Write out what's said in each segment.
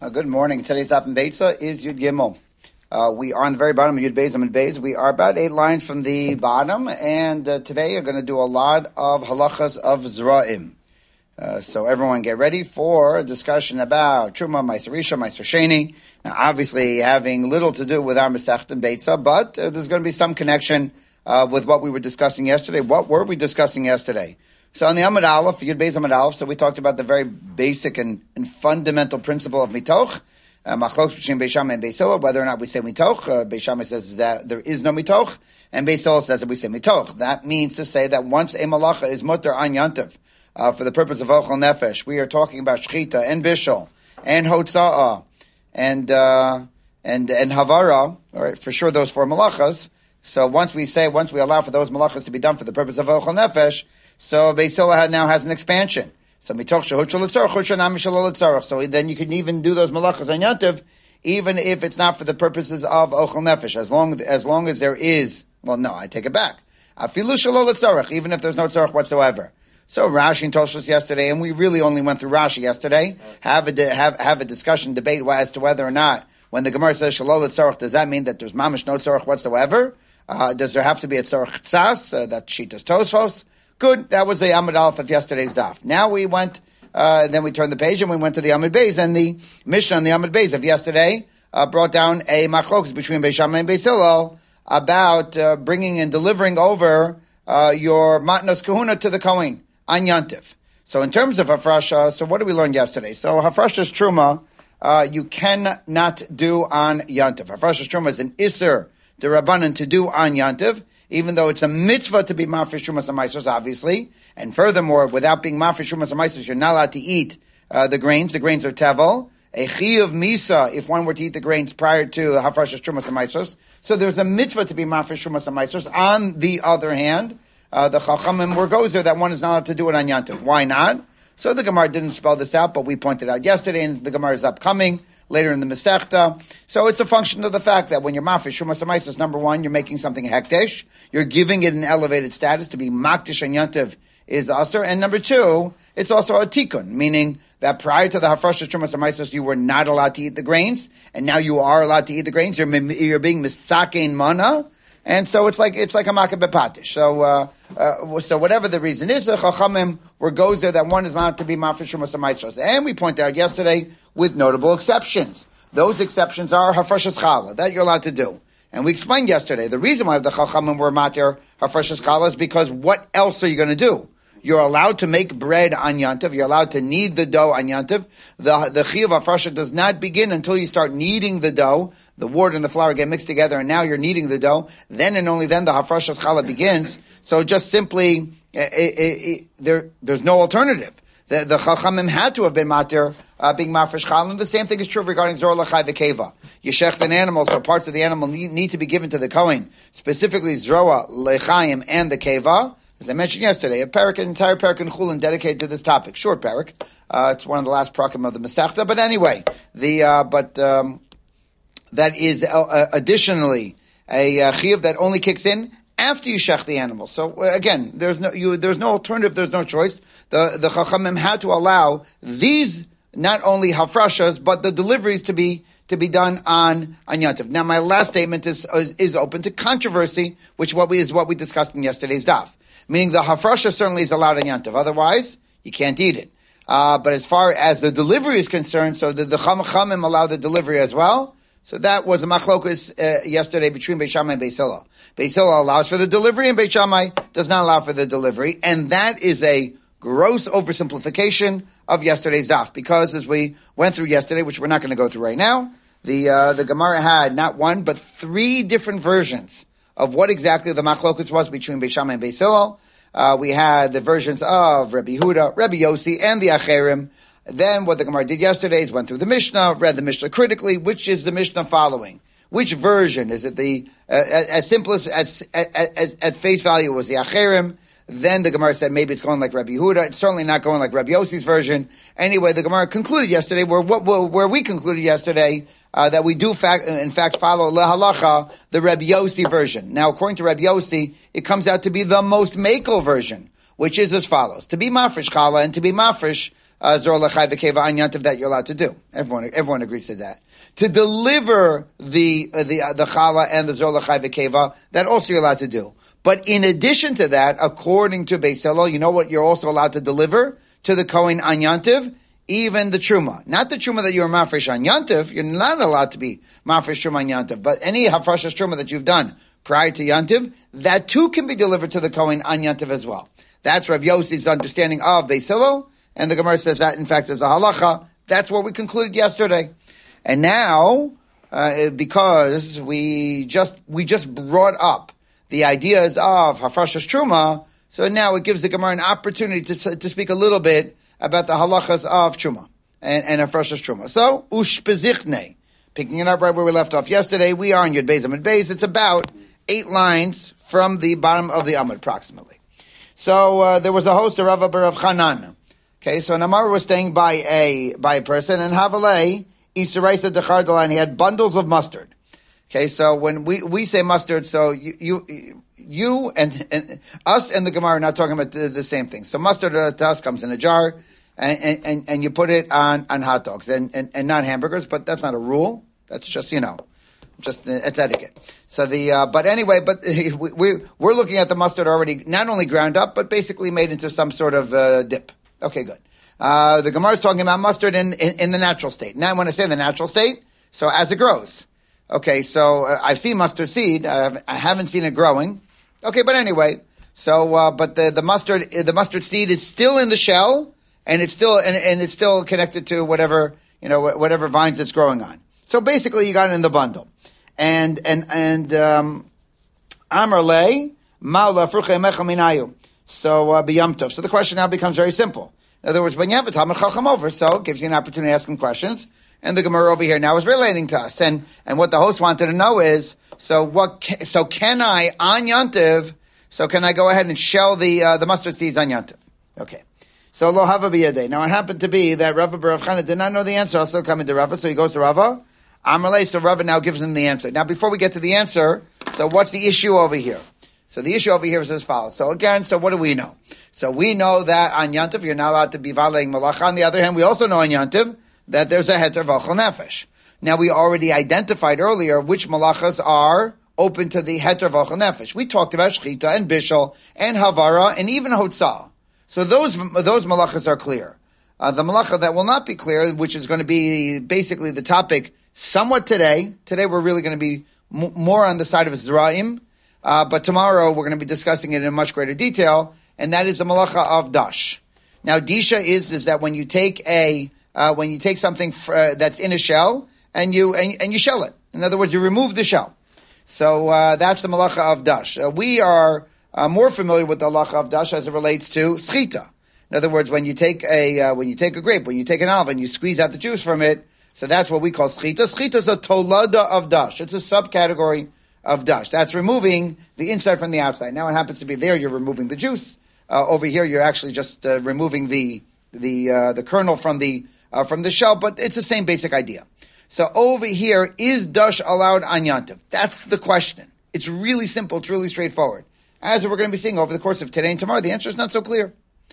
Good morning. Today's daf in Beitza is Yud Gimel. We are on the very bottom of Yud Beis, Amud Beis. We are about 8 lines from the bottom, and today you're going to do a lot of halachas of Zra'im. So everyone get ready for a discussion about Truma, Meiser Risha, Meiser Sheni. Now, obviously, having little to do with our Masechta in Beitza, but there's going to be some connection with what we were discussing yesterday. What were we discussing yesterday? So on the Amud Aleph, Yud Beis Amud Aleph, so we talked about the very basic and fundamental principle of mitoch, machlokes between Beis Shammai and Beis Hillel, whether or not we say mitoch. Beis Shammai says that there is no mitoch, and Beis Hillel says that we say mitoch. That means to say that once a malacha is mutter an yantiv, for the purpose of ochel nefesh, we are talking about shchita and bishul and hotza'ah and havara. All right, for sure, those 4 malachas. So once we allow for those malachas to be done for the purpose of ochel nefesh, so Beis Hillel now has an expansion. So mitoch shehut shel tzarich, hut shel nami shel tzarich. So then you can even do those malachas on yantiv, even if it's not for the purposes of ochel nefesh, as long as there is. Well, no, I take it back. Afilu shel tzarich, even if there's no tzarich whatsoever. So Rashi and Tosfos yesterday, and we really only went through Rashi yesterday. Have a discussion, debate as to whether or not when the Gemara says shel tzarich, does that mean that there's mamish no tzarich whatsoever? Does there have to be a tzarich tzas? That shitas Tosfos. Good. That was the Amud Aleph of yesterday's daf. Now we went, then we turned the page and we went to the Amud Beis, and the Mishnah on the Amud Beis of yesterday brought down a machlokes between Beis Shammai and Beis Hillel about bringing and delivering over your matnos kahuna to the Kohen on Yantiv. So in terms of hafrasha, so what did we learn yesterday? So hafrasha's truma you cannot do on Yantiv. Hafrasha's truma is an iser d'Rabbanan to do on Yantiv, even though it's a mitzvah to be mafresh trumas and maisos, obviously. And furthermore, without being mafresh trumas and maisos, you're not allowed to eat the grains. The grains are tevel. A chiyuv misa, if one were to eat the grains prior to hafrashas trumas and maisos. So there's a mitzvah to be mafresh trumas and maisos. On the other hand, the chachamim were gozer that one is not allowed to do it on yantiv. Why not? So the Gemara didn't spell this out, but we pointed out yesterday, and the Gemara is upcoming later in the Masechta. So it's a function of the fact that when you're mafresh shumas hamaisos, number one, you're making something hekdesh. You're giving it an elevated status. To be makdish and yantiv is aser. And number two, it's also a tikkun, meaning that prior to the hafrashas shumas hamaisos, you were not allowed to eat the grains, and now you are allowed to eat the grains. You're being misakein mana. And so it's like a makkah bepatish. So whatever the reason is, the chachamim were goes there that one is allowed to be mafresh shumas hamaisos. And we pointed out yesterday with notable exceptions. Those exceptions are hafrashas challah, that you're allowed to do. And we explained yesterday, the reason why the chachamim were matir hafrashas challah is because what else are you going to do? You're allowed to make bread on yantiv. You're allowed to knead the dough on yantiv. The chiyuv hafrasha does not begin until you start kneading the dough. The wort and the flour get mixed together, and now you're kneading the dough. Then and only then the hafrashas challah begins. So just simply, there's no alternative. The chachamim had to have been matir being mafresh challah. And the same thing is true regarding zor lachai v'keva. You shecht an animal, so parts of the animal need to be given to the kohen, specifically zroa, lechaim, and the keva. As I mentioned yesterday, an entire parak in Chulin dedicated to this topic. Short parak. It's one of the last prakim of the Masechta. But anyway, that is additionally a chiyuv that only kicks in after you shech the animal. So again, there's no alternative. There's no choice. The chachamim had to allow these not only hafrashas but the deliveries to be done on yantiv. Now, my last statement is open to controversy, which is what we discussed in yesterday's daf. Meaning the hafrasha certainly is allowed on yantiv. Otherwise, you can't eat it. But as far as the delivery is concerned, so the chachamim allow the delivery as well. So that was a machlokus yesterday between Beis Shammai and Beis Hillel. Beis Hillel allows for the delivery, and Beis Shammai does not allow for the delivery. And that is a gross oversimplification of yesterday's daf, because as we went through yesterday, which we're not going to go through right now, the Gemara had not one but 3 different versions of what exactly the machlokus was between Beis Shammai and Beis Hillel. We had the versions of Rabbi Yehuda, Rabbi Yossi, and the Acherim. Then what the Gemara did yesterday is went through the Mishnah, read the Mishnah critically. Which is the Mishnah following? Which version? Is it the as simple as at face value was the Acherim? Then the Gemara said maybe it's going like Rabbi Yehuda. It's certainly not going like Rabbi Yossi's version. Anyway, the Gemara concluded yesterday where we concluded yesterday that we do in fact follow lehalacha the Rabbi Yossi version. Now, according to Rabbi Yossi, it comes out to be the most makel version, which is as follows: to be mafresh challah and to be mafresh Zor Lachai V'Keva on Yantiv that you're allowed to do. Everyone agrees to that. To deliver the challah and the Zor Lachai V'Keva, that also you're allowed to do. But in addition to that, according to Beis Hillel, you know what you're also allowed to deliver to the Kohen on Yantiv? Even the Truma. Not the Truma that you're mafresh on Yantiv. You're not allowed to be mafresh Truma on Yantiv. But any hafrashas Truma that you've done prior to Yantiv, that too can be delivered to the Kohen on Yantiv as well. That's Rav Yossi's understanding of Beis Hillel, and the Gemara says that in fact is the halacha. That's what we concluded yesterday. And now, because we just brought up the ideas of Hafrashas Truma, so now it gives the Gemara an opportunity to speak a little bit about the halachas of Truma and Hafrashas Truma. So, Ushpezichne, picking it up right where we left off yesterday, we are in Yud Beis Amud Beis. It's about 8 lines from the bottom of the Amud, approximately. So, there was a host of Rav Chanan. Okay, so Namar was staying by a person, and Havalei, Isaraisa Dechardala, and he had bundles of mustard. Okay, so when we say mustard, so you and us and the Gemara are not talking about the same thing. So mustard to us comes in a jar, and you put it on hot dogs and not hamburgers, but that's not a rule. That's just, it's etiquette. So but anyway, we're looking at the mustard already not only ground up, but basically made into some sort of dip. Okay, good. The Gemara is talking about mustard in the natural state. Now, when I say the natural state, so as it grows. Okay, so I've seen mustard seed. I haven't seen it growing. Okay, but anyway, so but the mustard seed is still in the shell, and it's still connected to whatever vines it's growing on. So basically, you got it in the bundle, and Amarle Maula Fruche Mecha Minayu. So b'Yom Tov. So the question now becomes very simple. In other words, when you have a Talmud Chacham over, so it gives you an opportunity to ask him questions. And the Gemara over here now is relating to us. And what the host wanted to know is, so can I, on Yantiv, so can I go ahead and shell the mustard seeds on Yantiv? Okay. So lo hava biyadei. Now it happened to be that Rava Bar Rav Chana did not know the answer. I'll still come into Rava. So he goes to Rava. Amalei, so Rava now gives him the answer. Now before we get to the answer, so what's the issue over here? So the issue over here is as follows. So again, so what do we know? So we know that on Yantiv, you're not allowed to be valeing malacha. On the other hand, we also know on Yantiv that there's a heter v'achol nefesh. Now we already identified earlier which malachas are open to the heter v'achol nefesh. We talked about shchita and bishul and havara and even hotzah. So those malachas are clear. The malacha that will not be clear, which is going to be basically the topic somewhat today. Today we're really going to be more on the side of Zra'im. But tomorrow we're going to be discussing it in much greater detail, and that is the malacha of dash. Now, disha is that when you take something that's in a shell and you shell it. In other words, you remove the shell. So that's the malacha of dash. We are more familiar with the malacha of dash as it relates to schita. In other words, when you take a grape, when you take an olive and you squeeze out the juice from it, so that's what we call schita. Schita is a tolada of dash. It's a subcategory of dash. That's removing the inside from the outside. Now it happens to be there, you're removing the juice. Over here, you're actually just removing the kernel from the shell, but it's the same basic idea. So over here, is dash allowed on Yantiv? That's the question. It's really simple. It's really straightforward. As we're going to be seeing over the course of today and tomorrow, the answer is not so clear.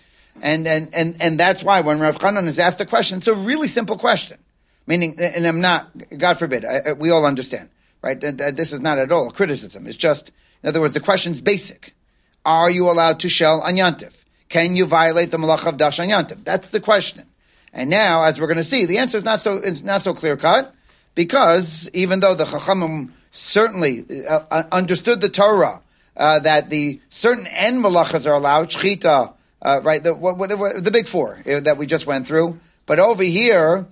And that's why when Rav Chanan is asked a question, it's a really simple question. Meaning, and I'm not, God forbid, we all understand. Right? This is not at all a criticism. It's just, in other words, the question's basic. Are you allowed to shell on Yantiv? Can you violate the malach of dash on Yantiv? That's the question. And now, as we're going to see, the answer is not so clear cut, because even though the Chachamim certainly understood the Torah that the certain end malachas are allowed, shchita, right? The big four that we just went through, but over here,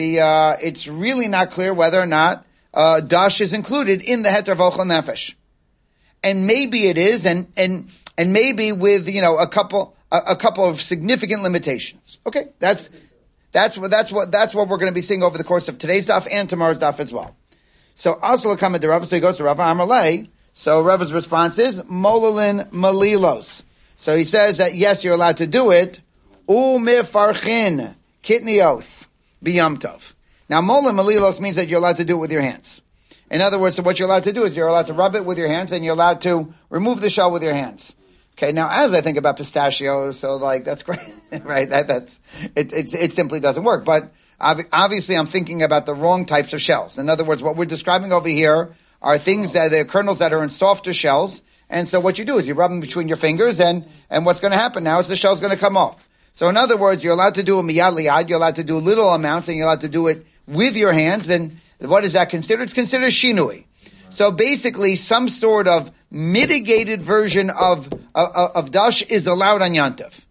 it's really not clear whether or not dash is included in the heter v'ochel nefesh, and maybe it is, and maybe with a couple of significant limitations. Okay, that's what we're going to be seeing over the course of today's daf and tomorrow's daf as well. So also come to Rava, so he goes to Rava Amarle. So Rava's response is molalin malilos. So he says that yes, you're allowed to do it. Umefarchin kitnios b'yom tov. Now, mola malilos means that you're allowed to do it with your hands. In other words, so what you're allowed to do is you're allowed to rub it with your hands and you're allowed to remove the shell with your hands. Okay, now as I think about pistachios, so like that's great, right? It simply doesn't work. But obviously, I'm thinking about the wrong types of shells. In other words, what we're describing over here are things that they're kernels that are in softer shells. And so what you do is you rub them between your fingers, and what's going to happen now is the shell's going to come off. So in other words, you're allowed to do a miyad liyad, you're allowed to do little amounts, and you're allowed to do it with your hands. And what is that considered? It's considered shinui. So basically, some sort of mitigated version of dash is allowed on Yantav.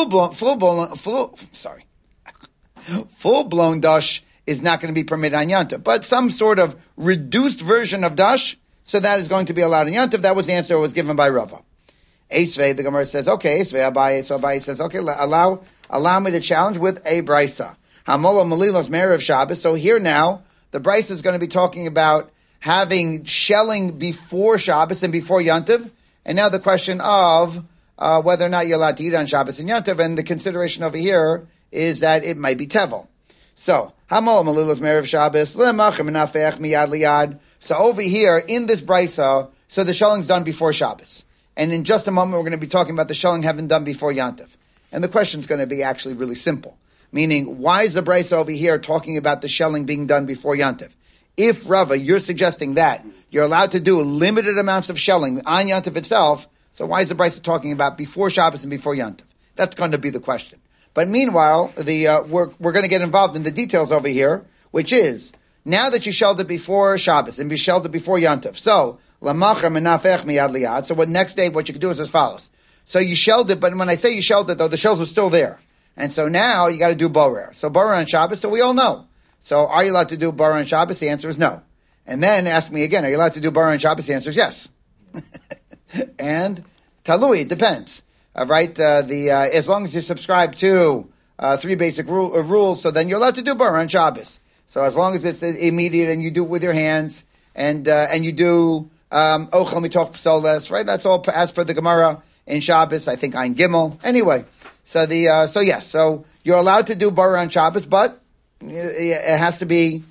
Full-blown dash is not going to be permitted on Yantav. But some sort of reduced version of dash, so that is going to be allowed on Yantav. That was the answer that was given by Rava. Esvei, the Gemara says, okay, Esvei, Abaye. So Abaye says, okay, allow me to challenge with a brisa. Hamola Malilos Me'erev Shabbos. So here now, the brisa is going to be talking about having shelling before Shabbos and before Yantav. And now the question of whether or not you're allowed to eat on Shabbos and Yantav, and the consideration over here is that it might be tevel. So, Hamol Malilos Me'erev Shabbos, Lemachem Menafech Miyad Liyad. So over here, in this brisa, so the shelling's done before Shabbos. And in just a moment, we're going to be talking about the shelling having done before Yantav. And the question's going to be actually really simple. Meaning, why is the brisa over here talking about the shelling being done before Yantav? If, Rava, you're suggesting that you're allowed to do limited amounts of shelling on Yantav itself, so why is the brisa talking about before Shabbos and before Yantav? That's going to be the question. But meanwhile, we're going to get involved in the details over here, which is, now that you shelled it before Shabbos and you shelled it before Yantav, so, Lamachem Menafech Miyad Liyad, so next day what you can do is as follows. So you shelled it, but when I say you shelled it, though, the shells were still there. And so now you got to do borer. So borer on Shabbos, so we all know. So are you allowed to do borer on Shabbos? The answer is no. And then ask me again, are you allowed to do borer on Shabbos? The answer is yes. And talui, it depends. Right? As long as you subscribe to three basic rules, so then you're allowed to do borer on Shabbos. So as long as it's immediate and you do it with your hands and you do ochel mitoch psoles, right? That's all as per the Gemara in Shabbos. I think Ein Gimel. Anyway, so so you're allowed to do borer on Shabbos, but it has to be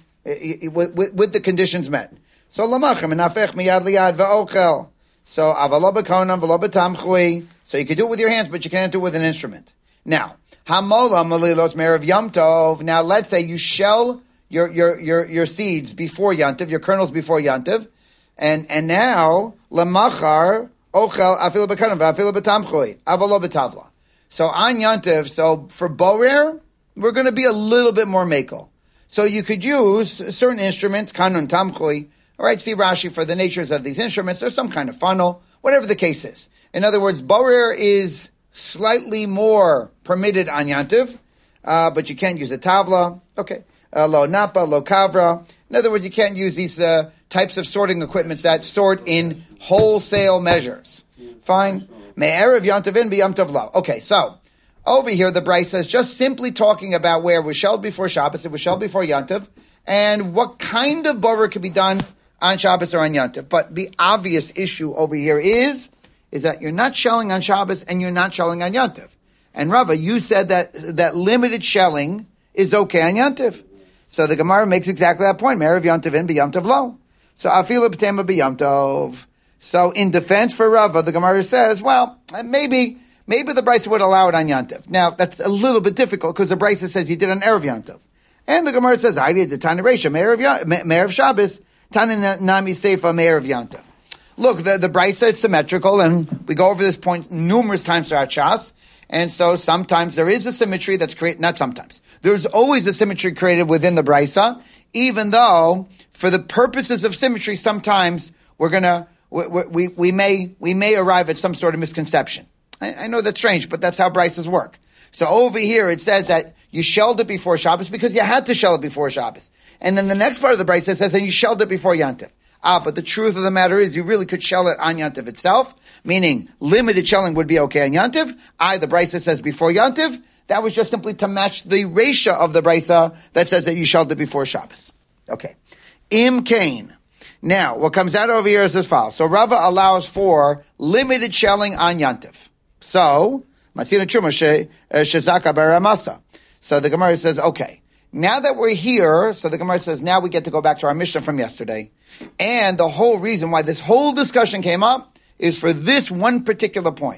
with the conditions met. So lamachem enafech miyad liyad ve'ochel. So avalo b'konam v'lo b'tamchui. So you can do it with your hands, but you can't do it with an instrument. Now hamola malilos me'erev Yom Tov. Now let's say you shell your seeds before Yantav, your kernels before Yantav, and now lamachar ochel afilo b'konam v'afilo b'tamchui avalo b'tavla. So on Yantav, so for borer, we're going to be a little bit more makel. So you could use certain instruments, kanun tamchui. All right, see Rashi for the natures of these instruments. There's some kind of funnel, whatever the case is. In other words, borer is slightly more permitted on Yantav, but you can't use a tavla. Okay, lo napa, lo kavra. In other words, you can't use these types of sorting equipments that sort in wholesale measures. Fine. Me'erev Yantavin be Yamtav lo. Okay, so over here the brisa is just simply talking about where it was shelled before Shabbos, it was shelled before Yantav, and what kind of borer could be done on Shabbos or on Yantav. But the obvious issue over here is that you're not shelling on Shabbos and you're not shelling on Yantav. And Rava, you said that limited shelling is okay on Yantav. So the Gemara makes exactly that point. Me'erev Yantavin be Yamtav lo. So afila b'tema be Yamtov. So in defense for Rava, the Gemara says, well, maybe the brisa would allow it on Yantav. Now, that's a little bit difficult because the brisa says he did on Erev Yantav. And the Gemara says, I did the Tana Reisha, Me'erev Shabbos, Tana Nami Seifa, Me'erev Yantav. Look, the brisa is symmetrical, and we go over this point numerous times throughout Shas, and so sometimes there is a symmetry that's created, not sometimes. There's always a symmetry created within the brisa, even though, for the purposes of symmetry, sometimes we may arrive at some sort of misconception. I know that's strange, but that's how braises work. So over here it says that you shelled it before Shabbos because you had to shell it before Shabbos. And then the next part of the brisa says that you shelled it before Yantav. But the truth of the matter is you really could shell it on Yantav itself, meaning limited shelling would be okay on Yantav. The brisa says before Yantav. That was just simply to match the reisha of the brisa that says that you shelled it before Shabbos. Okay. Im kain. Now, what comes out over here is as follows. So Rava allows for limited shelling on Yantav. So, Matzina Truma Shezaka Baramasa. So the Gemara says, okay, now that we're here, so the Gemara says, now we get to go back to our Mishnah from yesterday. And the whole reason why this whole discussion came up is for this one particular point.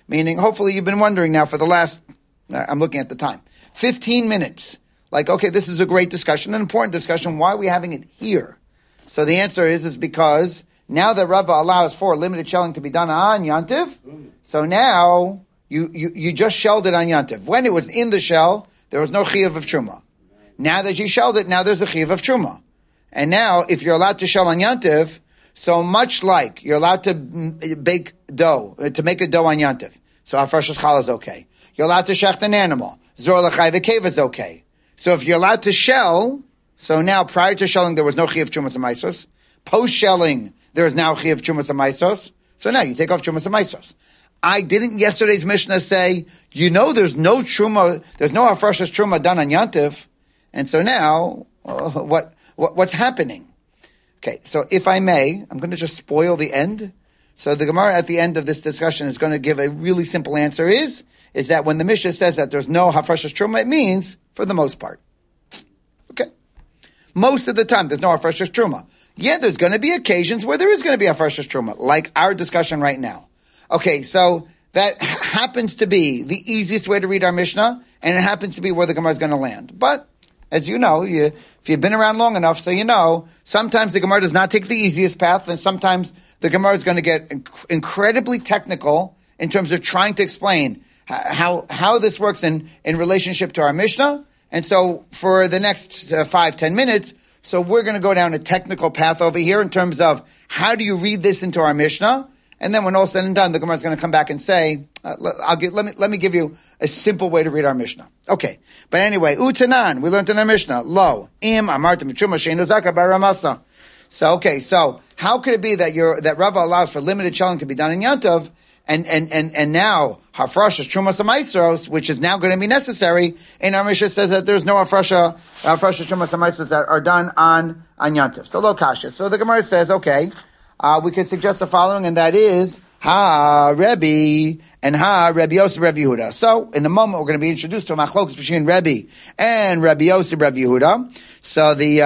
Meaning, hopefully you've been wondering now for the last, I'm looking at the time, 15 minutes. Like, okay, this is a great discussion, an important discussion. Why are we having it here? So the answer is because now that Rava allows for limited shelling to be done on Yantiv, so now you just shelled it on Yantiv. When it was in the shell, there was no chiyuv of truma. Now that you shelled it, now there's a chiyuv of truma. And now, if you're allowed to shell on Yantiv, so much like you're allowed to bake dough, to make a dough on Yantiv, so Hafrashas Challah is okay. You're allowed to shecht an animal. Zor l'chai v'kev is okay. So if you're allowed to shell, so now prior to shelling there was no chiyuv trumas and maisos. Post shelling there is now chiyuv trumas and maisos. So now you take off trumas and maisos. I didn't yesterday's Mishnah say, there's no truma, there's no Hafrashas truma done on Yantiv, and so now what's happening? Okay, so if I may, I'm going to just spoil the end. So the Gemara at the end of this discussion is going to give a really simple answer is that when the Mishnah says that there's no Hafrashas Truma, it means for the most part. Okay. Most of the time, there's no Hafrashas Truma. Yeah, there's going to be occasions where there is going to be Hafrashas Truma, like our discussion right now. Okay, so that happens to be the easiest way to read our Mishnah, and it happens to be where the Gemara is going to land. But as you know, if you've been around long enough, so you know, sometimes the Gemara does not take the easiest path, and sometimes the Gemara is going to get incredibly technical in terms of trying to explain how this works in relationship to our Mishnah. And so for the next 5-10 minutes, so we're going to go down a technical path over here in terms of how do you read this into our Mishnah. And then when all said and done, the Gemara is going to come back and say, let me give you a simple way to read our Mishnah. Okay. But anyway, Utanan, we learned in our Mishnah, Lo, Im, Amartim, Truma, Sheinu Zaka, Baramasa. So how could it be that Rava allows for limited shelling to be done in Yantav, and now Hafrashas, Trumas, and Maisros, which is now going to be necessary, in our Mishnah says that there's no Hafrashas, Trumas, and Maisros that are done on Yantav. So Lo Kasha. So the Gemara says, okay, we could suggest the following, and that is Ha Rebbe and Ha Rebbe Yosef Rebbe Yehuda. So in a moment we're going to be introduced to a machlokas between Rebbe and Rebbe Yosef Rebbe Yehuda. So the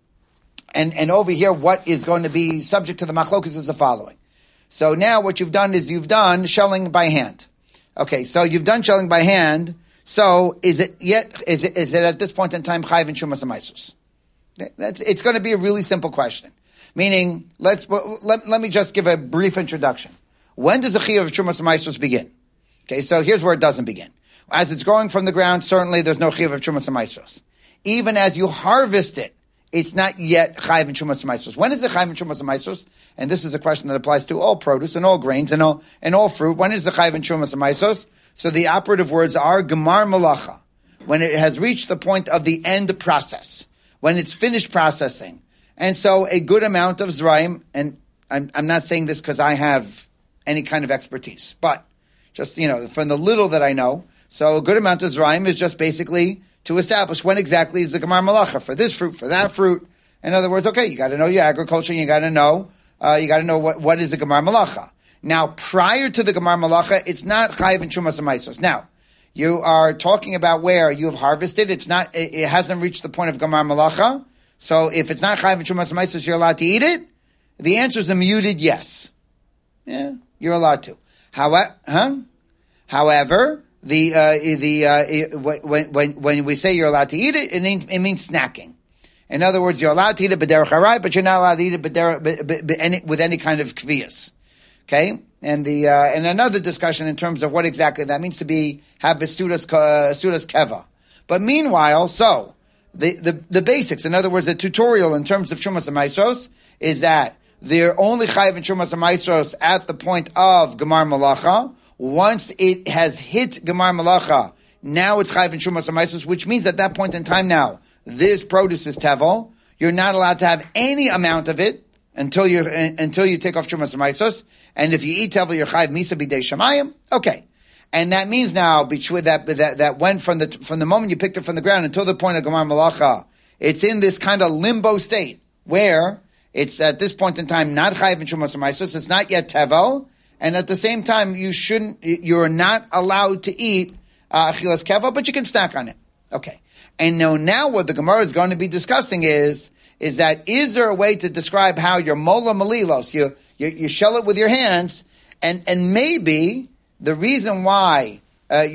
and over here what is going to be subject to the machlokas is the following. So now what you've done is you've done shelling by hand. Okay, so you've done shelling by hand. So is it at this point in time chayiv and shumas and maisus? It's going to be a really simple question. Meaning, let me just give a brief introduction. When does the chiyuv of Trumas and Maisos begin? Okay, so here's where it doesn't begin. As it's growing from the ground, certainly there's no chiyuv of Trumas and Maisos. Even as you harvest it, it's not yet chayiv and Trumas and Maisos. When is the chayiv and Trumas and Maisos? And this is a question that applies to all produce and all grains and all fruit. When is the chayiv and Trumas and Maisos? So the operative words are gemar malacha. When it has reached the point of the end process. When it's finished processing. And so a good amount of Zraim, and I'm not saying this because I have any kind of expertise, but just, from the little that I know, so a good amount of Zraim is just basically to establish when exactly is the Gemar Malacha for this fruit, for that fruit. In other words, okay, you got to know your agriculture, and you got to know what is the Gemar Malacha. Now, prior to the Gemar Malacha, it's not Chayiv and Trumas and Maisos. Now, you are talking about where you have harvested, it hasn't reached the point of Gemar Malacha. So if it's not chayiv and trumas and maisos, you're allowed to eat it? The answer is a muted yes. Yeah, you're allowed to. However, when we say you're allowed to eat it, it means snacking. In other words, you're allowed to eat it b'derech harai, but you're not allowed to eat it with any kind of kviyas. Okay, and another discussion in terms of what exactly that means to have sudas keva. But meanwhile, so. The basics, in other words, the tutorial in terms of Trumas and Maisos is that they're only chayiv and Trumas and Maisos at the point of Gemar Malacha. Once it has hit Gemar Malacha, now it's chayiv and Trumas and Maisos, which means at that point in time now, this produce is tevel. You're not allowed to have any amount of it until you take off Trumas and Maisos. And if you eat tevel, you're chayiv misa b'dei shamayim. Okay. And that means now between that went from the moment you picked it from the ground until the point of Gemar Malacha, it's in this kind of limbo state where it's at this point in time not chayiv and Trumas and Maisos, it's not yet tevel, and at the same time you're not allowed to eat achilas keva, but you can snack on it. Okay, and now what the Gemara is going to be discussing is that is there a way to describe how your mola malilos you shell it with your hands and maybe the reason why there's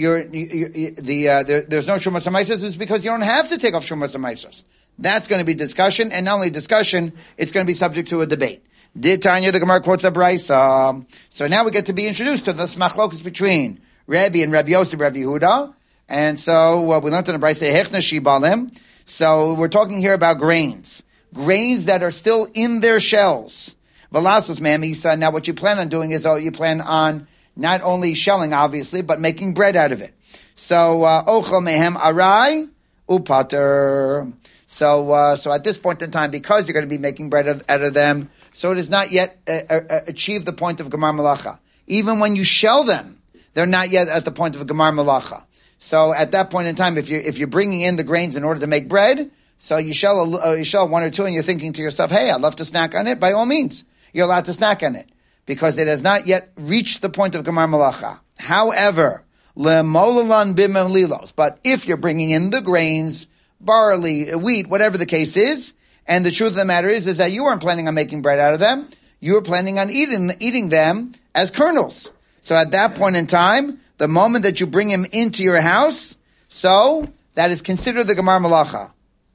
no Trumas HaMaisos is because you don't have to take off Trumas HaMaisos. That's going to be discussion, and not only discussion, it's going to be subject to a debate. Did Tanya, the Gemara quotes a Brisa. So now we get to be introduced to this machlokus between Rabbi and Rabbi Yosef, Rabbi Yehuda. And so we learned in the Brisa, Hechna Shibalim. So we're talking here about grains that are still in their shells. Valasos Mamisa. Now what you plan on doing is, you plan on not only shelling, obviously, but making bread out of it. So, Ochel Mehem Arai Upater. So at this point in time, because you're going to be making bread out of them, so it has not yet achieved the point of Gemar Malacha. Even when you shell them, they're not yet at the point of Gemar Malacha. So at that point in time, if you're bringing in the grains in order to make bread, so you shell one or two, and you're thinking to yourself, "Hey, I'd love to snack on it." By all means, you're allowed to snack on it because it has not yet reached the point of Gemar Malacha. However, le'molalan b'melilos. But if you're bringing in the grains, barley, wheat, whatever the case is, and the truth of the matter is that you weren't planning on making bread out of them. You were planning on eating them as kernels. So at that point in time, the moment that you bring him into your house, so that is considered the Gemar Malacha.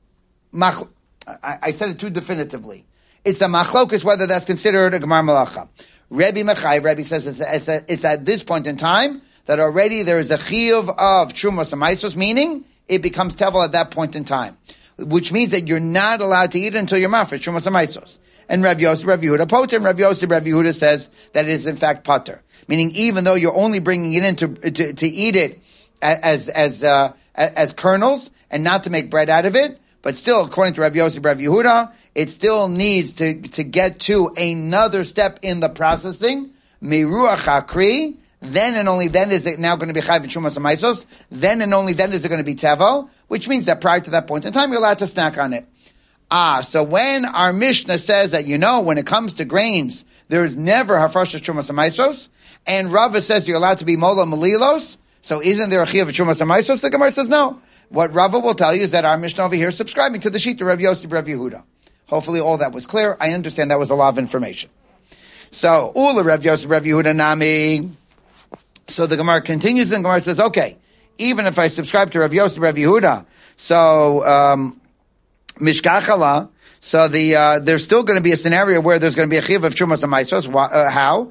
I said it too definitively. It's a machlokus whether that's considered a Gemar Malacha. Rebbe says it's at this point in time that already there is a chiyuv of Trumas HaMaisos, meaning it becomes tevel at that point in time, which means that you're not allowed to eat it until you're mafresh Trumas HaMaisos. And Rav Yosef, Rav Yehuda poter, and Rav Yosef, Rav Yehuda says that it is in fact pater, meaning even though you're only bringing it in to eat it as kernels and not to make bread out of it, but still, according to Rav Yosef, Rav Yehuda, it still needs to get to another step in the processing, miruach hakri. Then and only then is it now going to be chayv Trumas HaMaisos. Then and only then is it going to be tevel, which means that prior to that point in time, you're allowed to snack on it. So when our Mishnah says that, when it comes to grains, there is never hafrashas Trumas HaMaisos, and Rava says you're allowed to be mola melilos, so isn't there a chiyuv of Trumas HaMaisos? The Gemara says no. What Rava will tell you is that our Mishnah over here is subscribing to the sheet of Rav Yosef, Rav Yehuda. Hopefully all that was clear. I understand that was a lot of information. So, Ula Rav Yosef, Rav Yehuda Nami. So the Gemara continues, and the Gemara says, okay, even if I subscribe to Rav Yosef, Rav Yehuda, so Mishkachala, so there's still going to be a scenario where there's going to be a chiv of Trumas HaMaisos. How?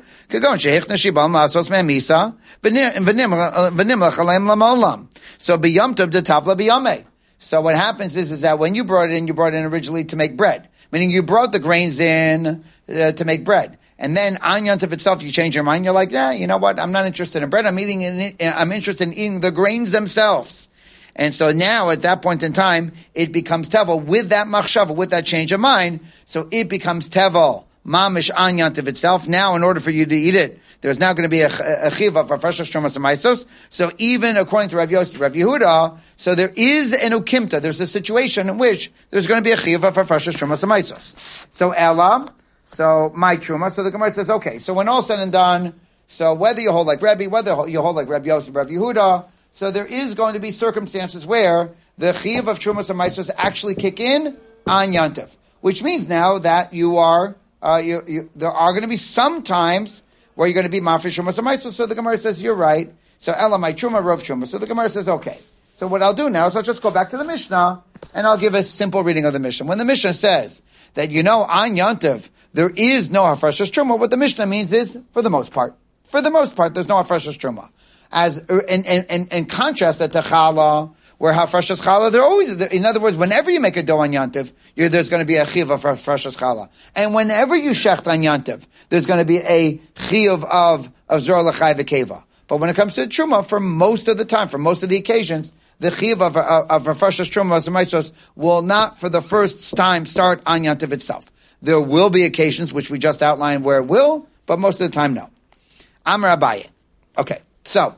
So b'yamtov de tavla b'yameh. So what happens is that when you brought it in originally to make bread, meaning you brought the grains in to make bread. And then on Yontif itself, you change your mind. You're like, you know what? I'm not interested in bread. I'm interested in eating the grains themselves. And so now, at that point in time, it becomes tevel with that machshava, with that change of mind. So it becomes tevel mamish on Yontif itself. Now, in order for you to eat it, there's now going to be a chiva for freshas Trumas HaMaisos. So even according to Rav Yosef, Rav Yehuda, so there is an ukimta. There's a situation in which there's going to be a chiva for freshas Trumas HaMaisos. So elam. So my truma. So the Gemara says, okay. So when all said and done, so whether you hold like Rebbe, whether you hold like Rabbi Yosef, Rabbi Yehuda, so there is going to be circumstances where the chiyuv of Trumas HaMaisos actually kick in on Yantif, which means now that there are going to be some times where you're going to be mafresh Trumas HaMaisos. So the Gemara says, you're right. So ela my truma, rov truma. So the Gemara says, okay. So what I'll do now is I'll just go back to the Mishnah and I'll give a simple reading of the Mishnah. When the Mishnah says that, on Yantif, there is no hafrashas truma, what the Mishnah means is, for the most part, there's no hafrashas truma. As in contrast that to challah, where hafrashas challah, they're always, in other words, whenever you make a dough on Yantiv, there's going to be a chiyuv for hafrashas challah. And whenever you shecht on Yantiv, there's going to be a chiyuv of zor l'chai v'keva. But when it comes to the truma, for most of the time, for most of the occasions, the chiyuv of hafrashas truma maisos will not, for the first time, start on Yantiv itself. There will be occasions, which we just outlined, where it will, but most of the time, no. Amar Abaye. Okay, so,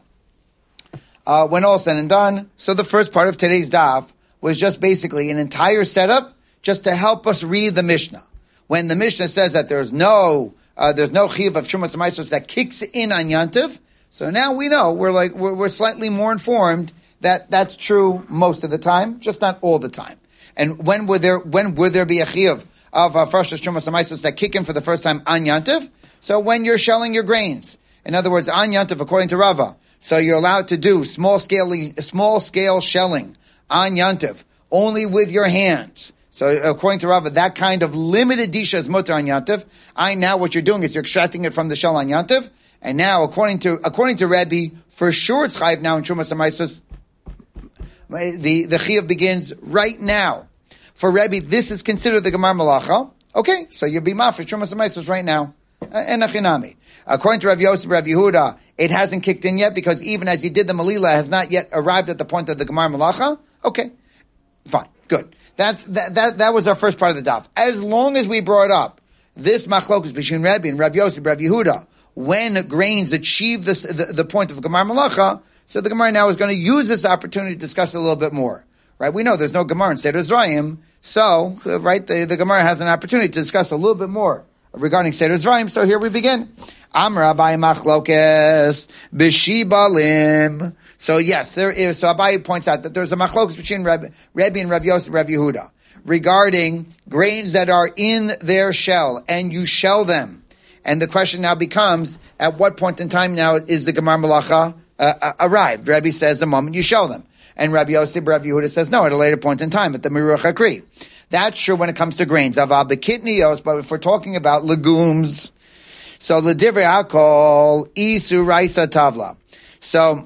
when all said and done, so the first part of today's daf was just basically an entire setup just to help us read the Mishnah. When the Mishnah says that there's no chiyuv of Trumas HaMaisos that kicks in on Yantiv, so now we know, we're slightly more informed that that's true most of the time, just not all the time. And when would there be a chiyuv of freshas Trumas HaMaisos that kick in for the first time on Yantiv? So when you're shelling your grains. In other words, on Yantav, according to Rava, so you're allowed to do small scale shelling on Yantav, only with your hands. So according to Rava, that kind of limited disha is mutter on Yantav. Now what you're doing is you're extracting it from the shell on Yantav, and now according to Rebbe, for sure it's chayiv now in Trumas HaMaisos. The chiyuv begins right now. For Rebbe, this is considered the Gemar Malacha. Okay, so you'll be mafresh Trumas HaMaisos right now. And achinami. According to Rav Yosef, Rav Yehuda, it hasn't kicked in yet because even as he did the Melila, has not yet arrived at the point of the Gemar Malacha. Okay, fine, good. That was our first part of the daf. As long as we brought up this machlokus between Rebbe and Rav Yosef, Rav Yehuda, when grains achieve the point of Gemar Malacha, so the Gemara now is going to use this opportunity to discuss it a little bit more. Right? We know there's no Gemara in Seder Zrayim, so right, the Gemara has an opportunity to discuss a little bit more regarding Seder Zrayim, so here we begin. Amar Abaye machlokes b'shibalim. So yes, there is. So Abaye points out that there's a machlokes between Rebbe and Rav Yosef, Rav Yehuda, regarding grains that are in their shell, and you shell them. And the question now becomes, at what point in time now is the Gemar Malacha arrived? Rebbe says the moment you shell them. And Rav Yosef, Rav Yehuda says no, at a later point in time, at the Miruch HaKri. That's true when it comes to grains. Aval bekitnios, but if we're talking about legumes, so l'divrei hakol isu raisa tavla. So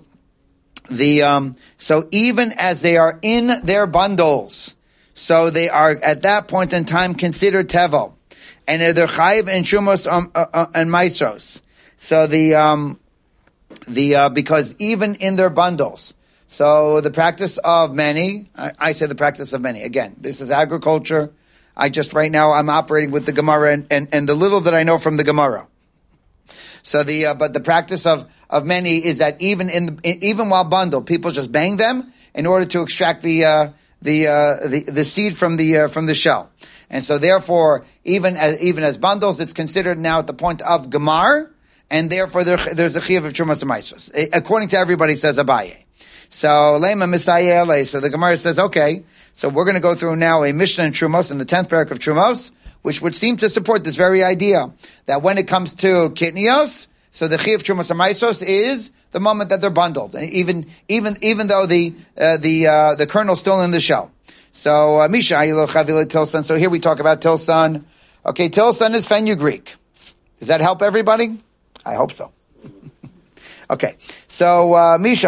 so even as they are in their bundles, so they are at that point in time considered tevel, and they're chayiv and shumos and maisros. So because even in their bundles. So the practice of many, I say the practice of many. Again, this is agriculture. Right now I'm operating with the Gemara and the little that I know from the Gemara. So but the practice of many is that even while bundled, people just bang them in order to extract the seed from the shell. And so therefore, even as bundles, it's considered now at the point of Gemar, and therefore there's a chiyuv of Trumas HaMaisos. According to everybody, says Abaye. So, Lema Misayele. So the Gemara says, okay, so we're going to go through now a Mishnah in Trumos, in the 10th parak of Trumos, which would seem to support this very idea, that when it comes to kitnios, so the Chiyuv Trumas HaMaisos is the moment that they're bundled, even though the kernel's still in the shell. So, Misha, Tilson. So here we talk about Tilson. Okay, Tilson is fenugreek. Does that help everybody? I hope so. Okay, so Misha,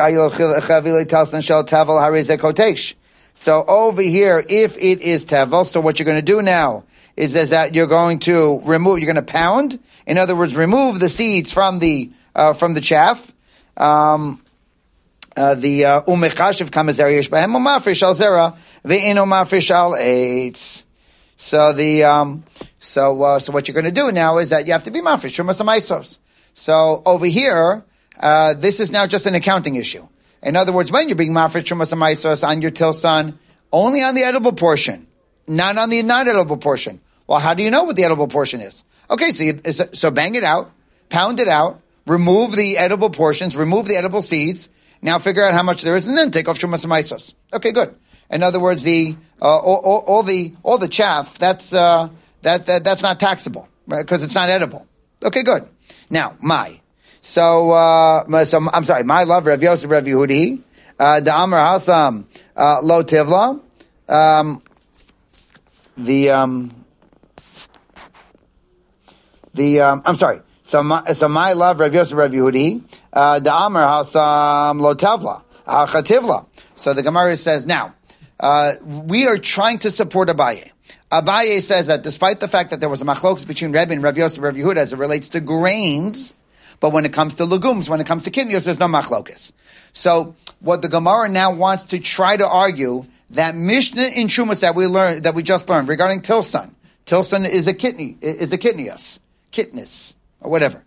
so over here, if it is tevel, so what you're going to do now is that you're going to pound. In other words, remove the seeds from the chaff. The umechashiv kamazeri yesh bahem umafresh al zera ve'ino mafresh al eitz. So what you're going to do now is that you have to be mafresh Trumas HaMaisos. So over here. This is now just an accounting issue. In other words, when you're being mafresh Trumas HaMaisos on your tilson, only on the edible portion, not on the non-edible portion. Well, how do you know what the edible portion is? Okay, so bang it out, pound it out, remove the edible portions, remove the edible seeds. Now figure out how much there is, and then take off Trumas HaMaisos. Okay, good. In other words, all the chaff that's not taxable, right? Because it's not edible. Okay, good. Now So I'm sorry. My love, Rav Yosef, Rav Yehudi, the Amar Hasam, Lo Tivla, I'm sorry. So my love, Rav Yosef, Rav Yehudi, the Amar Hasam, Lo Tavla, Chativla. So the Gemara says, now, we are trying to support Abaye. Abaye says that despite the fact that there was a machlokes between Rebbe and Rav Yosef, Rav Yehuda as it relates to grains, but when it comes to legumes, when it comes to kitnios, there's no machlokes. So what the Gemara now wants to try to argue, that Mishnah in Trumas that we just learned regarding Tilson is a kitnios, or whatever.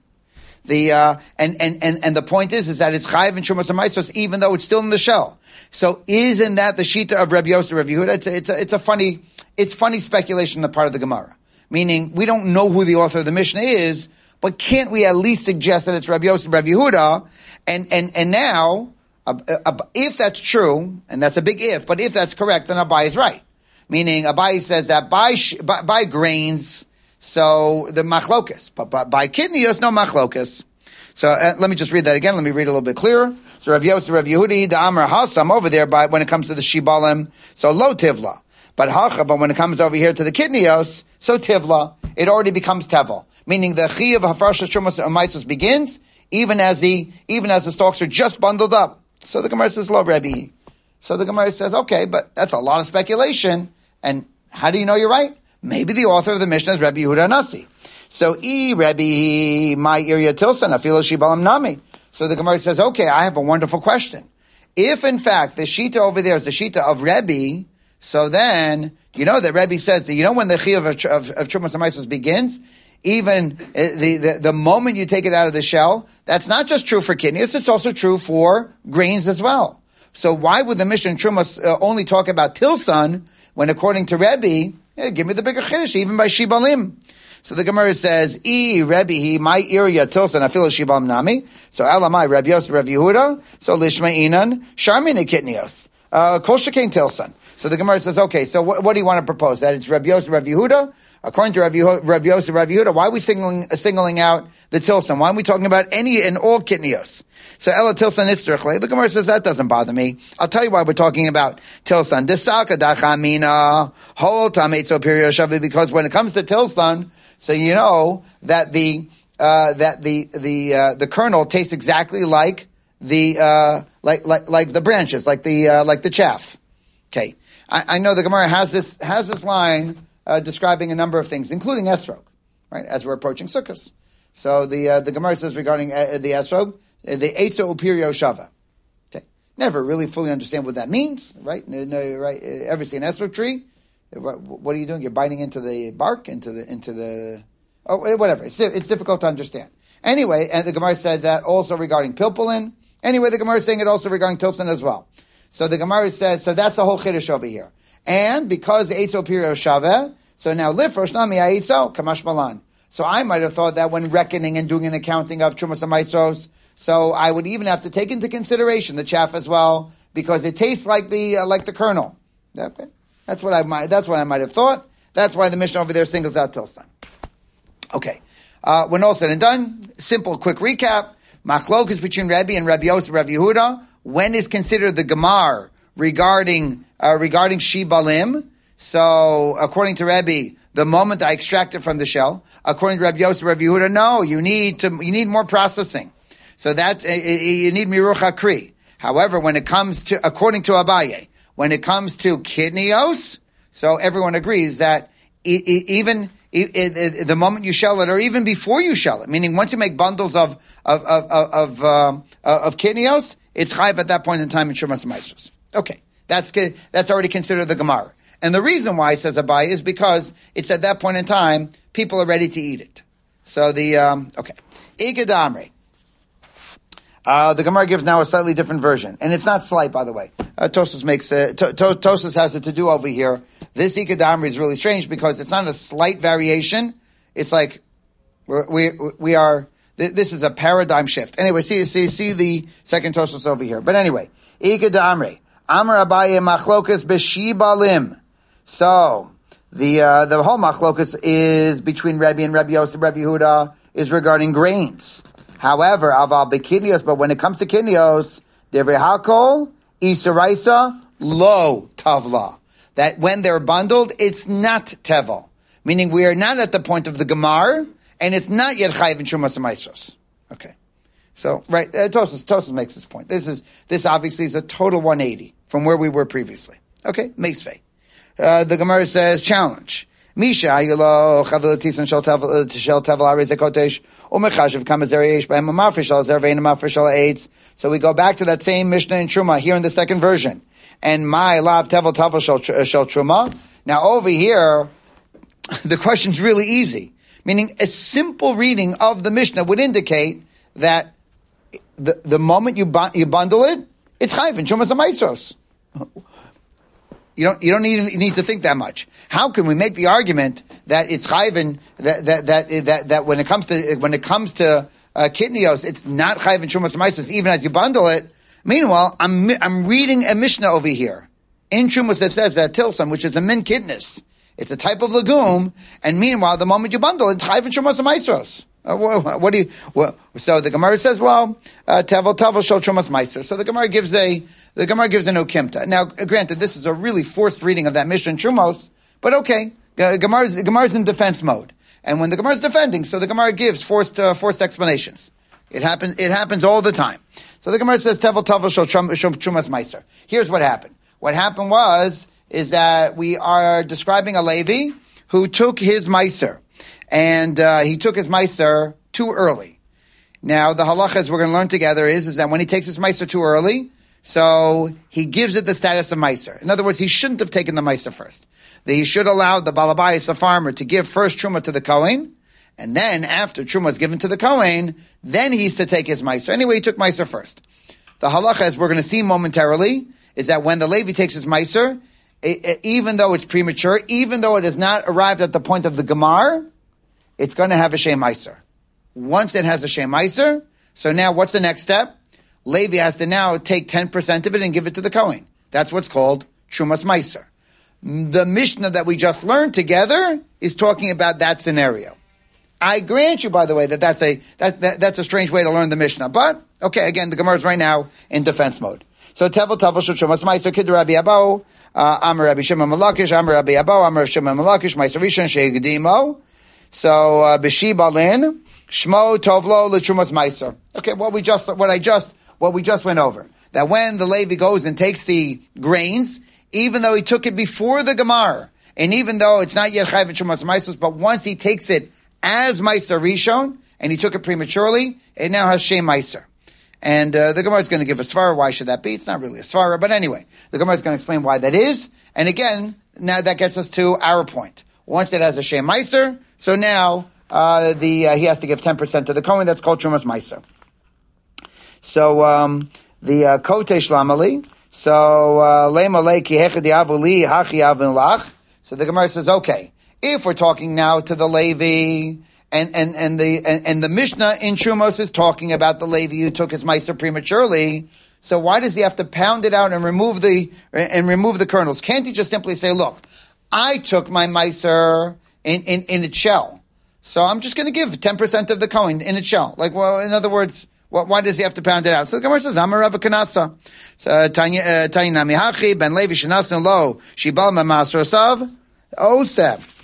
And the point is that it's chayiv in Trumas HaMaisos even though it's still in the shell. So isn't that the shita of Rabbi Yosef, Rabbi Yehuda? It's funny speculation on the part of the Gemara. Meaning, we don't know who the author of the Mishnah is, but can't we at least suggest that it's Rabbi Yosef, Rabbi Yehuda? And now, if that's true, and that's a big if, but if that's correct, then Abaye is right. Meaning, Abaye says that by grains, so the machlokas, but by kitnios, no machlokas. So let me just read that again. Let me read a little bit clearer. So Rav Yosef, Rav Yehudi, the Amar Hasam over there when it comes to the Shibalim, so lo tivla. But when it comes over here to the Kidnios, so tivla, it already becomes tevel. Meaning the chi of Hafarshas Trumas Maisos begins, even as the stalks are just bundled up. So the Gemara says, lo Rebbe. So the Gemara says, okay, but that's a lot of speculation. And how do you know you're right? Maybe the author of the Mishnah is Rabbi Yehuda Nasi. So, Rebbe, my area tilson, afilo shibalam nami. So the Gemara says, okay, I have a wonderful question. If in fact the shita over there is the shita of Rebbe, so then, you know that Rebbe says that, you know when the chiyuv of Trumas HaMaisos begins, even the moment you take it out of the shell, that's not just true for kidneys, it's also true for grains as well. So why would the Mishnah in Trumas only talk about tilson, when according to Rebbe, give me the bigger chiddush, even by shibalim. So the Gemara says, Rebbe, my area tilson, I feel a shibam nami. So Elamai, Rabbi Yosef, Rabbi Yehuda. So Lishma'inan, Sharmina Kitnios. Kol Shekain tilson. So the Gemara says, okay, so what do you want to propose? That it's Rabbi Yosef, Rabbi Yehuda? According to Rabbi Yosef, Rabbi Yehuda, why are we singling out the tilson? Why aren't we talking about any and all Kitnios? So Ella tilson itzrichle. The Gemara says that doesn't bother me. I'll tell you why we're talking about tilson. Desaka dachamina hol tametzo perioshavi, because when it comes to tilson, so you know that the kernel tastes exactly like the like the branches, like the chaff. Okay, I know the Gemara has this line describing a number of things, including esrog, right? As we're approaching Sukkot, so the Gemara says regarding the esrog, the eitzo upirio shava. Okay, never really fully understand what that means, right? No, right? Ever see an esrog tree? What are you doing? You're biting into the bark, into the whatever. It's difficult to understand. Anyway, and the Gemara said that also regarding pilpulin. Anyway, the Gemara is saying it also regarding tilson as well. So the Gemara says, so that's the whole chiddush over here. And because the eitzo pirio shaveh, so now lifrosh nami ha'eitzo kamash malan. So I might have thought that when reckoning and doing an accounting of trumas ha'maisos, so I would even have to take into consideration the chaff as well, because it tastes like the kernel. Okay. That's what I might have thought. That's why the Mishnah over there singles out tilson. Okay. When all said and done, simple, quick recap. Machlok is between Rebbe and Rabbi Yosef, Rabbi Yehuda. When is considered the Gemar regarding shibalim? So, according to Rebbe, the moment I extract it from the shell. According to Rabbi Yosef, Rabbi Yehuda, no, you need more processing. So that you need miruch hakri. However, when it comes to, according to Abaye, when it comes to kidneos, so everyone agrees that even the moment you shell it, or even before you shell it, meaning once you make bundles of kidneos, it's chayv at that point in time in Shumas Maisos. Okay, that's already considered the Gemara. And the reason why, says Abai, is because it's at that point in time people are ready to eat it. So okay, Igad the Gemara gives now a slightly different version, and it's not slight, by the way. Tosfos has it to do over here. This Igad Amri is really strange because it's not a slight variation. It's like we are. This is a paradigm shift. Anyway, see the second Tosfos over here. But anyway, Igad Amri, Amar Abaye machlokas b'shibalim. So the whole machlokas is between Rebbe and Rabbi Yosef, Rabbi Yehuda, is regarding grains. However, aval bekidnios, but when it comes to kidnios, devrei hakol isaraisa lo tavla. That when they're bundled, it's not tevel. Meaning we are not at the point of the gemar, and it's not yet chayiv in shumas ha'maisos. Okay. So, right, Tosfos makes this point. This obviously is a total 180 from where we were previously. Okay, Meisvei. The Gemara says, challenge. Misha, Ayulo, Chavelatis, and Shel Tevel, Arez Kotesh, Umechashiv, Kamazeri, Behem, Mafrishal, Zervein, Mafrishal, AIDS. So we go back to that same Mishnah in Truma, here in the second version. And my Lav Tevel, Tevel, Shel Truma. Now over here, the question's really easy. Meaning, a simple reading of the Mishnah would indicate that the moment you bundle it, it's chayv in Shumas HaMaisos. You don't need to think that much. How can we make the argument that it's chayv that when it comes to kidneos, it's not chayv in Shumas HaMaisos even as you bundle it? Meanwhile, I'm reading a Mishnah over here in Shumas that says that tilson, which is a min kidneys, it's a type of legume, and meanwhile, the moment you bundle it, it's chayv in Shumas HaMaisos. What do you? So the Gemara says, well, tevel shel trumas meiser. So the Gemara gives an ukimta. Now, granted, this is a really forced reading of that Mishnah in Trumos, but okay, Gemara's in defense mode, and when the Gemara's defending, so the Gemara gives forced explanations. It happens all the time. So the Gemara says, tevel shel trumas meiser. Here's what happened. What happened is that we are describing a Levi who took his meiser. And he took his meiser too early. Now, the halacha, as we're going to learn together, is that when he takes his meiser too early, so he gives it the status of meiser. In other words, he shouldn't have taken the meiser first. He should allow the balabayis, the farmer, to give first truma to the kohen, and then after truma is given to the kohen, then he's to take his meiser. Anyway, he took meiser first. The halacha, as we're going to see momentarily, is that when the Levi takes his meiser, even though it's premature, even though it has not arrived at the point of the gemar, it's going to have a Shem Meiser. Once it has a Shem Meiser, so now what's the next step? Levi has to now take 10% of it and give it to the Kohen. That's what's called Trumas Meiser. The Mishnah that we just learned together is talking about that scenario. I grant you, by the way, that's a strange way to learn the Mishnah. But, okay, again, the Gemara is right now in defense mode. So, Tevel shel Trumas Meiser, Kid Rabbi Abo, Amar Rabbi Shimon Malakish, Amar Rabbi Abo, Amar Shimon Malakish, Meiser Rishon, Sheigdimo. So b'shibalin shmo tovlo l'trumas meiser. Okay, what we just went over, that when the Levi goes and takes the grains, even though he took it before the gemar, and even though it's not yet chayv trumas meiser, but once he takes it as meiser rishon and he took it prematurely, it now has shem meiser. And the Gemara is going to give a svara. Why should that be? It's not really a svara, but anyway, the Gemara is going to explain why that is. And again, now that gets us to our point. Once it has a shem meiser, so now he has to give 10% to the Kohen. That's called Trumas Meiser. So the Kotesh Lamali. So Lemalei ki hechadi avuli hachi avin lach. So the Gemara says, okay, if we're talking now to the Levi and the Mishnah in Trumos is talking about the Levi who took his Meiser prematurely, so why does he have to pound it out and remove the kernels? Can't he just simply say, look, I took my Meiser in its shell, so I'm just going to give 10% of the Kohen in its shell. Like, well, in other words, why does he have to pound it out? So the Gemara says, Amar Rav Kanasa. Tanya Mihachi ben Levi shenasnu lo shibal ma'asrosav osef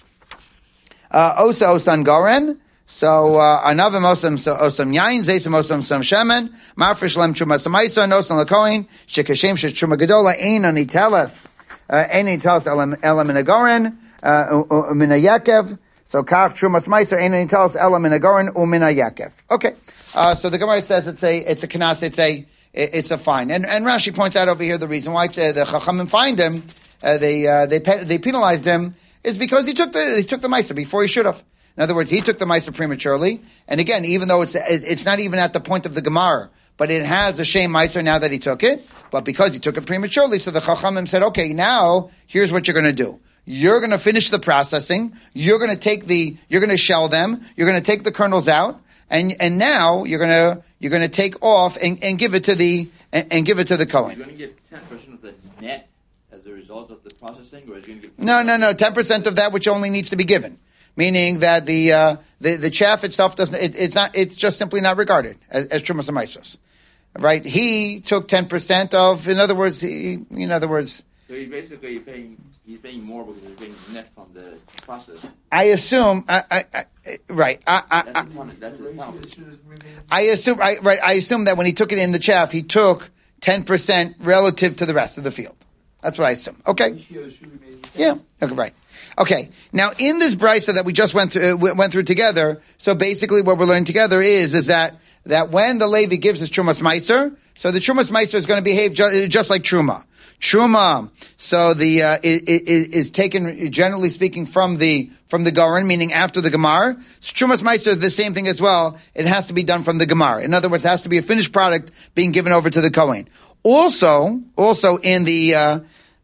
osan goren. So anavim osam yain zeisam osam shemen marfish lem truma samaisa nosan lekoin shekashem shetruma gedola ein anitelas elam in a goren. Mina Yakev. So kach trumas meiser ain't any tell us elam in a goren umina Yakev. Okay. So the Gemara says it's a kanas, it's a fine. And Rashi points out over here the reason why the Chachamim fined him, they penalized him is because he took the meiser before he should have. In other words, he took the meiser prematurely. And again, even though it's not even at the point of the gemar, but it has a shame meiser now that he took it. But because he took it prematurely, so the Chachamim said, okay, now here's what you're going to do. You're going to finish the processing. You're going to shell them. You're going to take the kernels out, and now you're going to take off and give it to the Kohen. You're going to get 10% of the net as a result of the processing, or is you going to give? No. 10% of that which only needs to be given, meaning that the chaff itself doesn't. It's just simply not regarded as trumas and meisos, right? He took 10% of. In other words. So he's paying more because he's paying net from the process. I assume, right. That's his penalty. I assume that when he took it in the chaff, he took 10% relative to the rest of the field. That's what I assume. Okay. Yeah. Okay. Right. Okay. Now, in this brisa that we just went through together, so basically what we're learning together is that when the Levi gives his trumas meiser, so the trumas meiser is going to behave just like truma. Truma, so is taken generally speaking from the Goren, meaning after the Gemar. So Trumas Meiser is the same thing as well. It has to be done from the Gemar. In other words, it has to be a finished product being given over to the Kohen. Also in the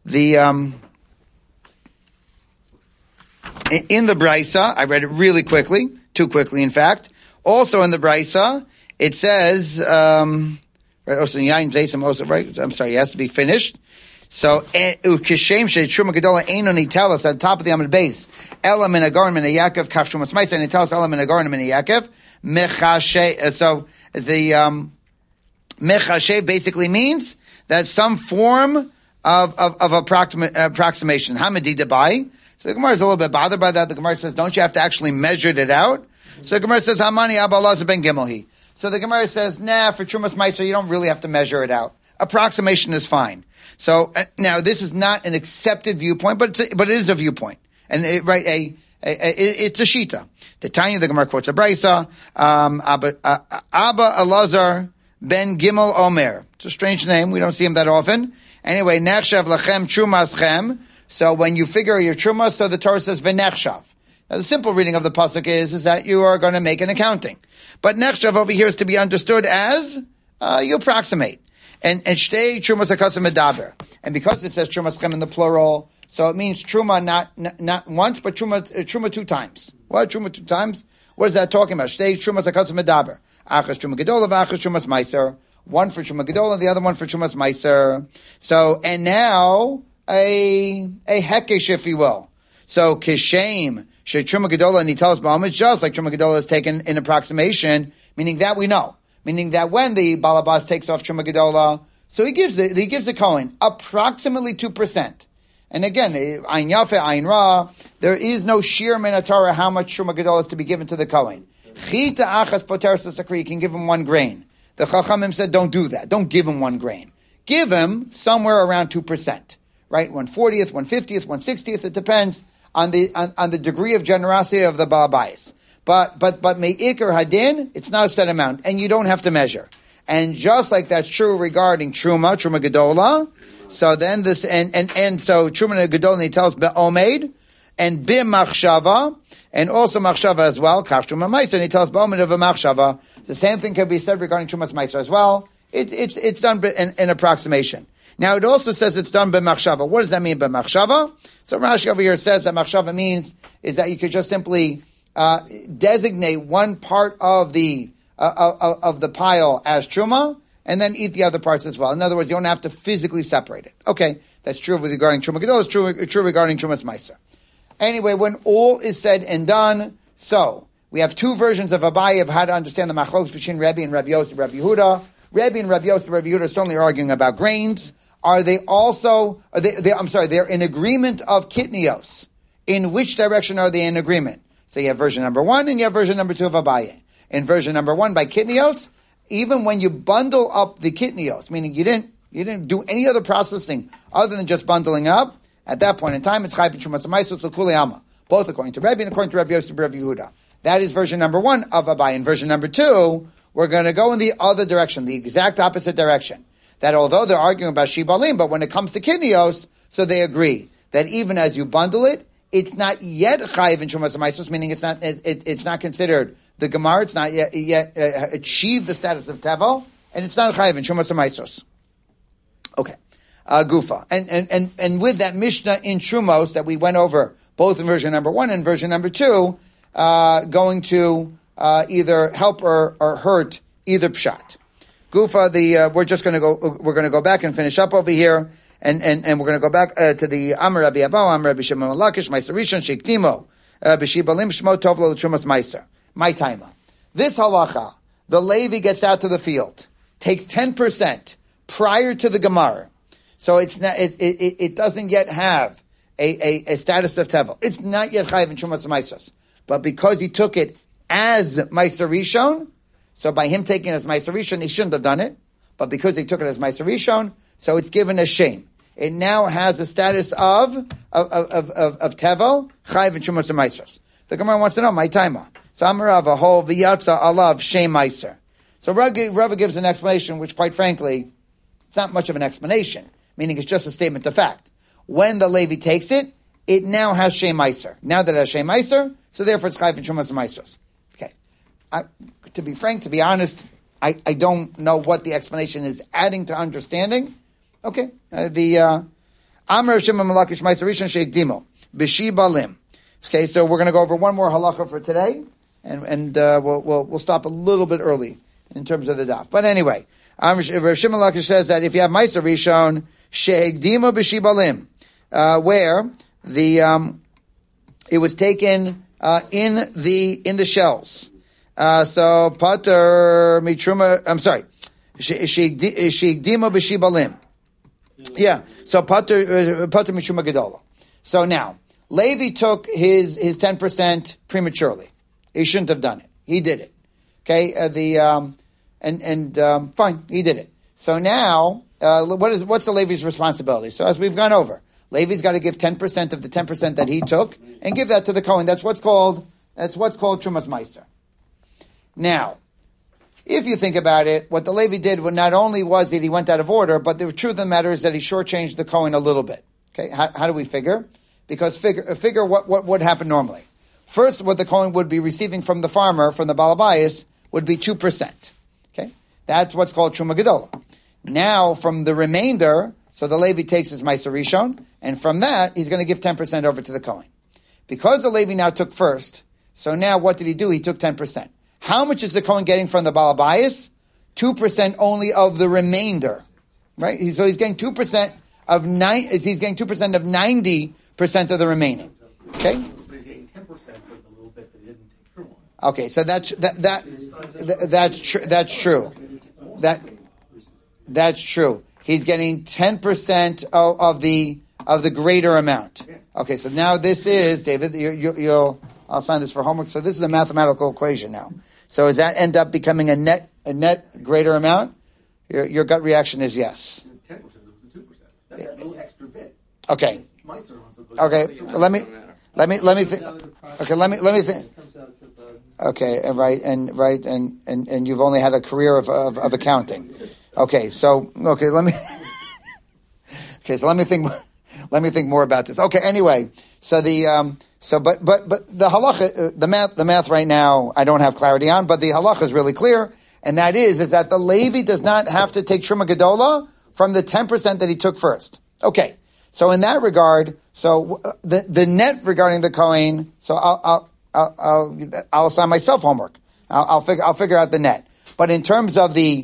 Brisa, I read it really quickly, too quickly in fact. Also in the Brisa, it says, right, also yain zaysam also, right? I'm sorry, it has to be finished. So, ukishem she truma gedola eino nitelas at the top of the Amud base. Elam in a garden in a Yaakov kach trumas meiser nitelas elam in a garden in a Yaakov mechashe. So the mechashe basically means that some form of approximation. Hamadi debai. So the Gemara is a little bit bothered by that. The Gemara says, don't you have to actually measure it out? So the Gemara says, Hamani Abba Elazar ben Gimelhi. So the Gemara says, nah, for Trumas Meiser, you don't really have to measure it out. Approximation is fine. So now this is not an accepted viewpoint, but it is a viewpoint, and it's a shita. The Tanya, the Gemara quotes a brisa. Abba Elazar ben Gimel Omer. It's a strange name. We don't see him that often. Anyway, nechshav lachem trumaschem. So when you figure your truma, so the Torah says v'nechshav. Now the simple reading of the pasuk is that you are going to make an accounting, but nechshav over here is to be understood as you approximate. And shtei trumas hakatzim medaber. And because it says trumaschem in the plural, so it means truma not once, but truma 2 times. What? Truma 2 times? What is that talking about? Shtei trumas hakatzim medaber. Achas truma gedola v'achas trumas meiser. One for truma gedola, the other one for trumas meiser. So, and now a hekesh, if you will. So kishem she truma gedola nitalas ba'am, it's just like truma gedola is taken in approximation, meaning that we know. Meaning that when the balabas takes off Truma Gedola, so he gives the Kohen approximately 2%. And again, Ayin Yafe, Ayin Ra, there is no sheer Torah how much Truma Gedola is to be given to the Kohen. Chita achas poteres l'sakri, you can give him 1 grain. The Chachamim said, don't do that. Don't give him 1 grain. Give him somewhere around 2%. Right? 1/40th, 1/50th, 1/60th, it depends on the degree of generosity of the balabais. But me'ikar hadin, it's not a set amount, and you don't have to measure. And just like that's true regarding truma gedola, so then this and so truma gedola tells be'omed and b'machshava, and also machshava as well. Kach truma meiser, and he tells be'omed of a machshava. The same thing can be said regarding trumas meiser as well. It's done in approximation. Now it also says it's done b'machshava. What does that mean b'machshava? So Rashi over here says that machshava means is that you could just simply designate one part of the pile as truma, and then eat the other parts as well. In other words, you don't have to physically separate it. Okay, that's true regarding truma gedola. It's true regarding trumas meiser. Anyway, when all is said and done, so we have 2 versions of Abaye of how to understand the machlokes between Rebbe and Rabbi Yosef and Rabbi Yehuda. Rebbe and Rabbi Yosef and Rabbi Yehuda are certainly arguing about grains. Are they also? They're in agreement of kitnios. In which direction are they in agreement? So you have version number 1 and you have version number 2 of Abaye. In version number 1 by kitnios, even when you bundle up the kitnios, meaning you didn't do any other processing other than just bundling up, at that point in time it's chayv trumas meiser l'kulei alma, both according to Rebbe and according to Rabbi Yosef and Rabbi Yehuda. That is version number 1 of Abaye. In version number 2, we're going to go in the other direction, the exact opposite direction. That although they're arguing about shibalim, but when it comes to kitnios, so they agree that even as you bundle it, it's not yet chayiv in trumas meiser, meaning it's not considered the gemar. It's not yet achieved the status of tevel, and it's not chayiv in trumas meiser. Okay, gufa, and with that mishnah in Trumos that we went over both in version number 1 and version number 2, going to either help or hurt either pshat. Gufa, we're going to go back and finish up over here. And we're going to go back to the Amar Rabbi Abba, Amar Rabbi Shimon Lakish, Meiser Rishon, Sheikdimo, B'Shibalim Shmo Tov Lo L'Trumas Meiser. My timer. This halacha, the Levi gets out to the field, takes 10% prior to the Gemara, so it's not. It doesn't yet have a status of tevel. It's not yet chayiv in Trumas Meiser, but because he took it as Meiser Rishon, so by him taking it as Meiser Rishon, he shouldn't have done it, but because he took it as Meiser Rishon, so it's given a shame. It now has a status of tevel, chayiv and trumas meiser. The Gemara wants to know my timer. So Amarav a whole v'yatza alav shem meiser. So Rava gives an explanation, which quite frankly, it's not much of an explanation, meaning it's just a statement of fact. When the Levi takes it, it now has shem meiser. Now that it has shem meiser, so therefore it's chayiv and trumas meiser. Okay. To be frank, to be honest, I don't know what the explanation is adding to understanding. Okay, the Amar Shimon Malakish Meiser Rishon Sheikdimo B'Shibalim. Okay, so we're going to go over one more halacha for today, and we'll stop a little bit early in terms of the daf. But anyway, Shimon Malakish says that if you have Meiser Rishon, Shehegdima b'shibalim, where the it was taken in the shells. So pater mitruma. I'm sorry. Shehegdima b'shibalim. Yeah. So pater mitruma gedola. So now Levi took his 10% prematurely. He shouldn't have done it. He did it. Okay. Fine. He did it. So now, what's the Levi's responsibility? So as we've gone over, Levi's got to give 10% of the 10% that he took and give that to the Kohen. That's what's called Trumas Meiser. Now, if you think about it, what the Levi did not only was that he went out of order, but the truth of the matter is that he shortchanged the Kohen a little bit. Okay, how do we figure? Because figure what would happen normally. First, what the Kohen would be receiving from the farmer, from the Balabayas, would be 2%. Okay, that's what's called Truma Gedola. Now, from the remainder, so the Levi takes his Meiser Rishon, and from that, he's going to give 10% over to the Kohen. Because the Levi now took first, so now what did he do? He took 10%. How much is the Kohen getting from the Balabayas? 2% only of the remainder, right? So he's getting 2% of he's getting 2% of 90% of the remaining. Okay? But he's getting 10% of the little bit that he didn't take from. Okay, so that's true. That's true. He's getting 10% of the greater amount. Okay, so now this is David. I'll sign this for homework. So this is a mathematical equation now. So does that end up becoming a net greater amount? Your gut reaction is yes. 10% was the 2%. That's that little extra bit. Okay. Okay. Let me think. Okay. Let me think. Okay. And you've only had a career of accounting. Okay. So let me. Okay. So let me think. Let me think more about this. Okay. Anyway. So but the halacha, the math right now, I don't have clarity on, but the halacha is really clear, and that is that the Levi does not have to take Truma Gedola from the 10% that he took first. Okay, so in that regard, so the net regarding the Kohen, so I'll assign myself homework. I'll figure out the net. But in terms of the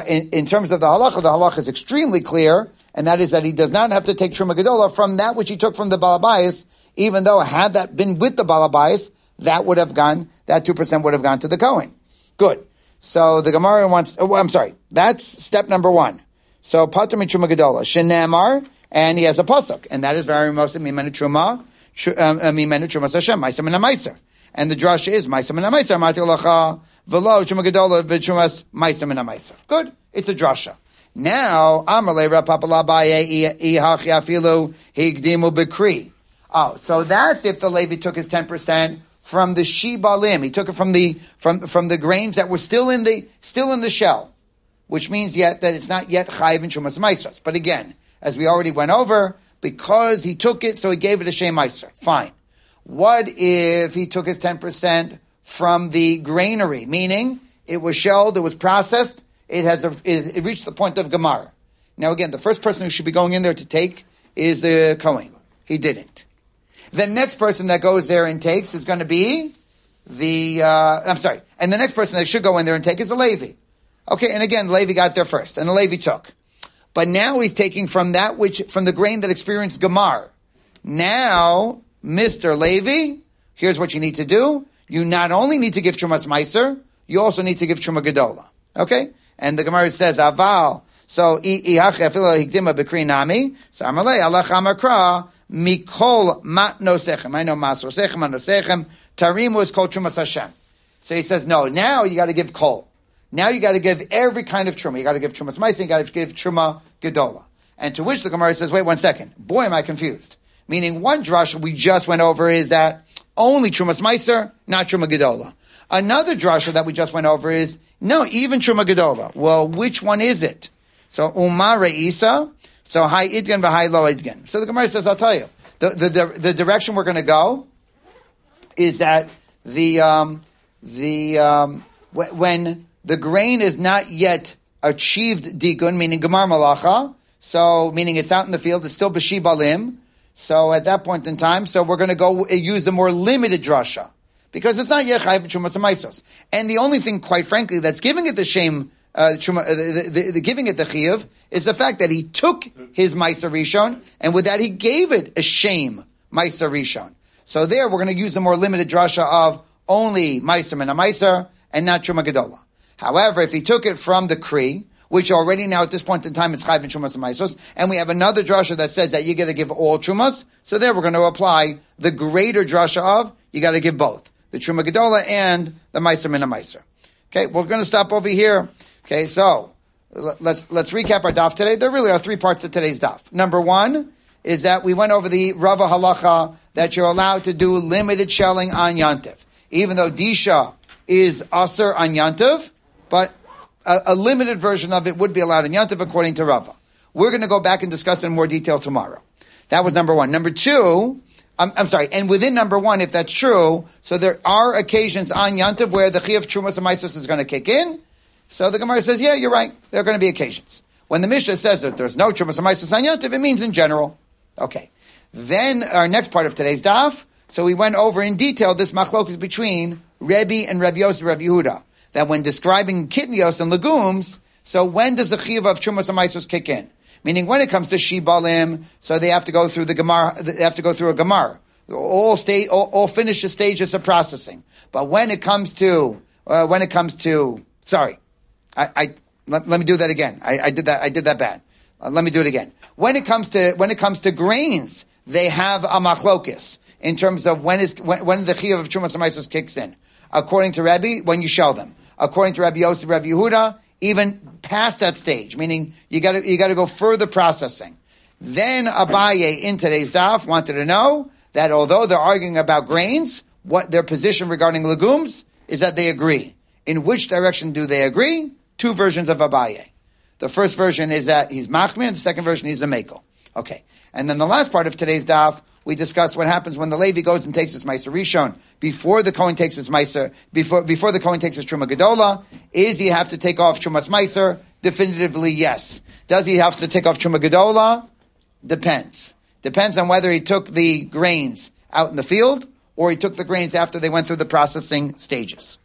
halacha is extremely clear, and that is that he does not have to take Truma Gedola from that which he took from the Balabayas, even though had that been with the Balabayas, that 2% would have gone to the Kohen. Good. So the Gemara wants, that's step number one. So Pater Truma Gedola, Shenamar, and he has a pasuk, and that is very most Mimenu Truma Hashem, Meiser Min HaMeiser. And the drasha is Meiser Min HaMeiser, Marti Lacha, V'lo Truma Gedola, V'Trumas Meiser Min HaMeiser. Good. It's a drasha. Now, Amarle Rapapala Baye Ihachi Afilu Higdimu Bekri. Oh, so that's if the Levi took his 10% from the shibalim. He took it from the grains that were still in the shell, which means yet that it's not yet chayiv in Trumas Meisos. But again, as we already went over, because he took it, so he gave it a Shem Meiser. Fine. What if he took his 10% from the granary, meaning it was shelled, it was processed, it reached the point of Gemar. Now again, the first person who should be going in there to take is the Kohen. He didn't. The next person that goes there and takes is going to be and the next person that should go in there and take is the Levi. Okay, and again, Levi got there first, and the Levi took. But now he's taking from the grain that experienced Gemar. Now, Mr. Levi, here's what you need to do. You not only need to give Trumas Meiser, you also need to give Truma Gedola. Okay? And the Gemara says, Aval, so, Ihache Afila Higdima Bekri Nami, so Amalei, Allah Chamakra, Mikol Matnosechem. I know Masosechem, Matnosechem. Tarimu is called Trumas Hashem. So he says, no, now you got to give Kol. Now you got to give every kind of Truma. You got to give Trumas Meiser, you got to give Truma Gedola. And to which the Gemara says, wait 1 second. Boy, am I confused. Meaning one drasha we just went over is that only Trumas Meiser, not Truma Gedola. Another drasha that we just went over is, no, even Truma Gedola. Well, which one is it? So, Umar Re'isa, so high idgan v'high low idgan. So the Gemara says, I'll tell you, the direction we're going to go is that when the grain is not yet achieved digun, meaning gemar malacha, so meaning it's out in the field, it's still b'shibalim. So at that point in time, so we're going to go use the more limited drasha because it's not yet chayv trumas meisos. And the only thing, quite frankly, that's giving it the shame the giving it the chiyuv is the fact that he took his Meiser Rishon, and with that he gave it a shame Meiser Rishon. So there we're going to use the more limited drasha of only Meiser Min HaMeiser and not Truma Gedola. However, if he took it from the Kri, which already now at this point in time is Chayv and Trumas and Meisos, and we have another drasha that says that you got to give all Trumas, so there we're going to apply the greater drasha of you got to give both, the Truma Gedola and the Meiser Min HaMeiser. Okay, we're going to stop over here. Okay, so let's recap our daf today. There really are three parts to today's daf. Number one is that we went over the Rava halacha that you're allowed to do limited shelling on Yantiv, even though Disha is Aser on Yantiv, but a limited version of it would be allowed in Yantiv according to Rava. We're going to go back and discuss in more detail tomorrow. That was number one. Number two, and within number one, if that's true, so there are occasions on Yantiv where the Chiyuv Trumas and Meisos is going to kick in. So the Gemara says, yeah, you're right. There are going to be occasions. When the Mishnah says that there's no Trumas and Meisos on Yantiv, it means in general. Okay. Then our next part of today's daf, so we went over in detail this machlokus between Rebbe and Rebbe Yosef and Rebbe Yehuda, that when describing kitnios and legumes, so when does the chiyuv of Trumas and Meisos kick in? Meaning when it comes to shibalim, so they have to go through the gemar, they have to go through a gemar. All finish the stages of processing. But when it comes to, sorry, let me do that again. I did that bad. Let me do it again. When it comes to grains, they have a machlokus in terms of when the chiyuv of Trumas and Meisos kicks in. According to Rebbe, when you shell them. According to Rabbi Yosef, Rabbi Yehuda, even past that stage, meaning you got to go further processing. Then Abaye in today's daf wanted to know that although they're arguing about grains, what their position regarding legumes is that they agree. In which direction do they agree? Two versions of Abaye. The first version is that he's machmir, and the second version he's a mekel. Okay. And then the last part of today's daf, we discussed what happens when the Levi goes and takes his Meiser Rishon before the Kohen takes his Meiser, before the Kohen takes his Truma Gedola. Is he have to take off Trumas Meiser? Definitively, yes. Does he have to take off Truma Gedola? Depends. Depends on whether he took the grains out in the field or he took the grains after they went through the processing stages.